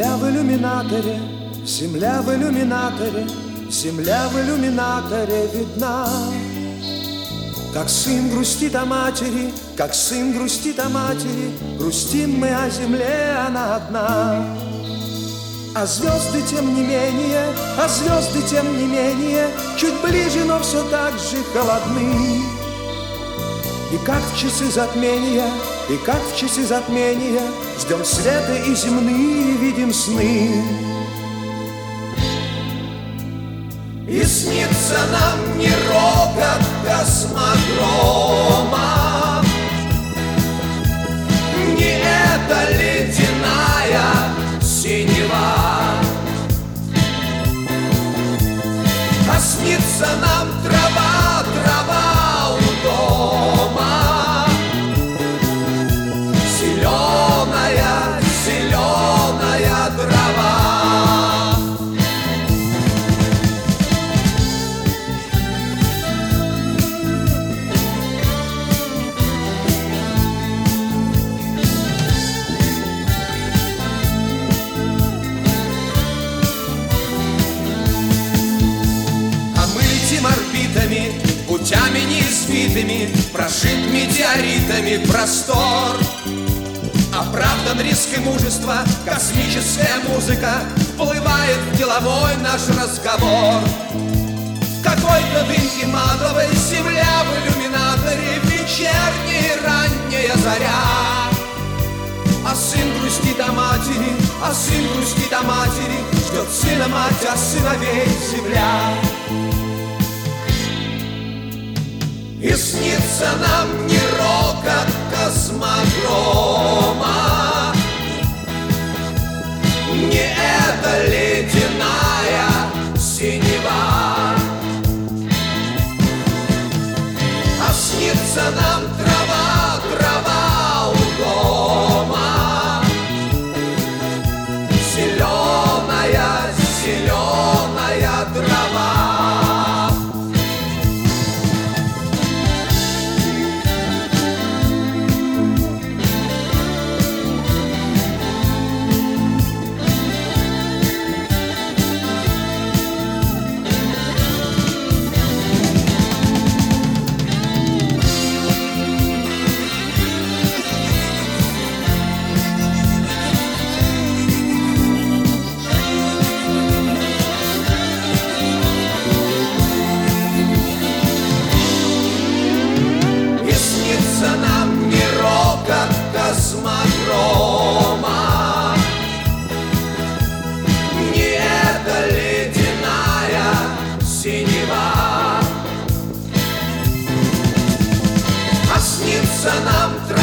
Земля в иллюминаторе, земля в иллюминаторе, земля в иллюминаторе видна. Как сын грустит о матери, как сын грустит о матери, грустим мы о земле, она одна. А звезды тем не менее, а звезды тем не менее, чуть ближе, но все так же холодны. И как в часы затмения, и как в часы затмения, ждем света и земные видим сны. И снится нам не рокот космодрома, не эта ледяная синева, а снится нам трава, трава у дома, зеленая, зеленая трава. Орбитами, путями неизвитыми, прошит метеоритами простор. Оправдан риск и мужество, космическая музыка вплывает в деловой наш разговор. Какой-то дымке матовой земля в иллюминаторе, вечерняя ранняя заря. А сын грустит о матери, а сын грустит о матери, ждет сына мать, а сыновей земля. И снится нам не рокот космодрома, не эта ледяная синева, а снится нам трава, трава у дома, зеленая, зеленая трава. Нам не рокот космодрома, не эта ледяная синева, а снится нам трава.